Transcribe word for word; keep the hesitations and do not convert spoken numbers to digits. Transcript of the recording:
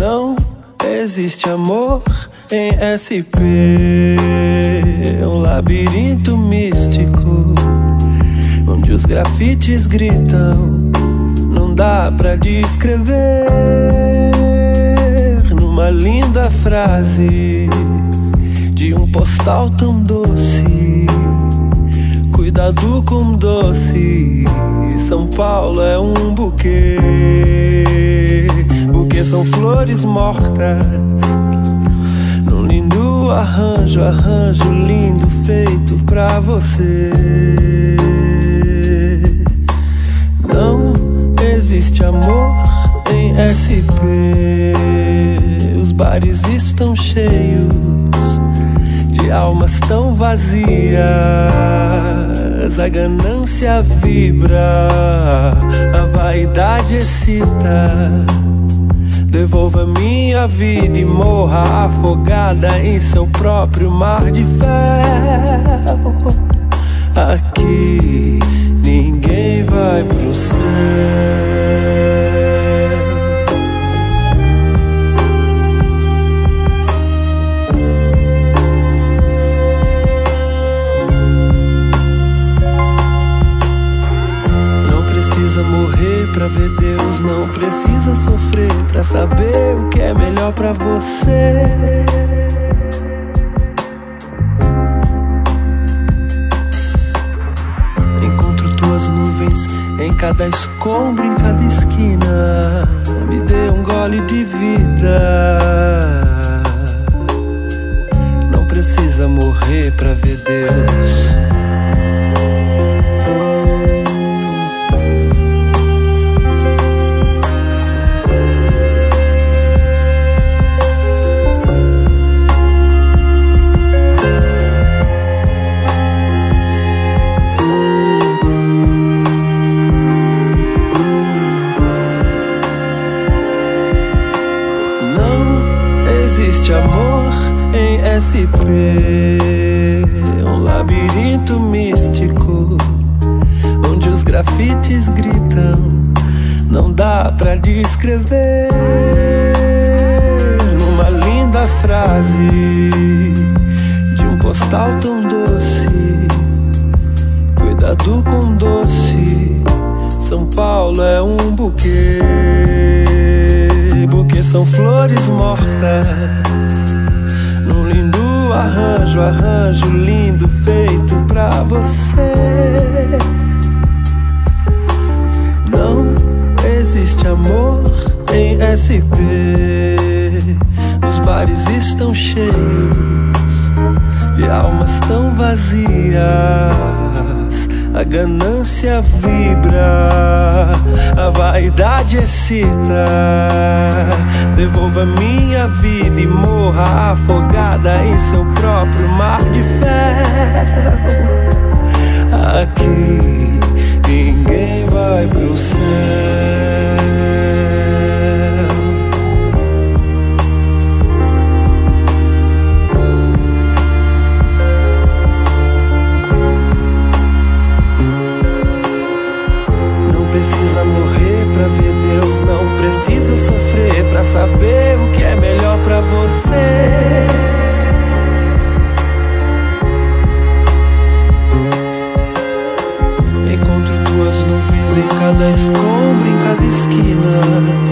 Não existe amor em S P, um labirinto místico onde os grafites gritam, não dá pra descrever numa linda frase de um postal tão doce. Cuidado com doce, São Paulo é um buquê. Buquê são flores mortas num lindo arranjo, arranjo lindo feito pra você. Não existe amor em S P, os bares estão cheios de almas tão vazias, a ganância vibra, a vaidade excita. Devolva minha vida e morra afogada em seu próprio mar de ferro. Aqui ninguém vai pro céu. Morrer pra ver Deus, não precisa sofrer pra saber o que é melhor pra você. Encontro tuas nuvens em cada escombro, em cada esquina. Me dê um gole de vida. Não precisa morrer pra ver Deus. Existe amor em S P, um labirinto místico onde os grafites gritam, não dá pra descrever numa linda frase de um postal tão doce. Cuidado com doce, São Paulo é um buquê. Buquê são flores mortas num lindo arranjo, arranjo lindo feito pra você. Não existe amor em S P, os bares estão cheios de almas tão vazias, a ganância vibra, a vaidade excita. Devolva minha vida e morra afogada em seu próprio mar de ferro. Aqui ninguém vai pro céu. Precisa morrer pra ver Deus, não precisa sofrer pra saber o que é melhor pra você. Encontro tuas nuvens em cada escombro, em cada esquina.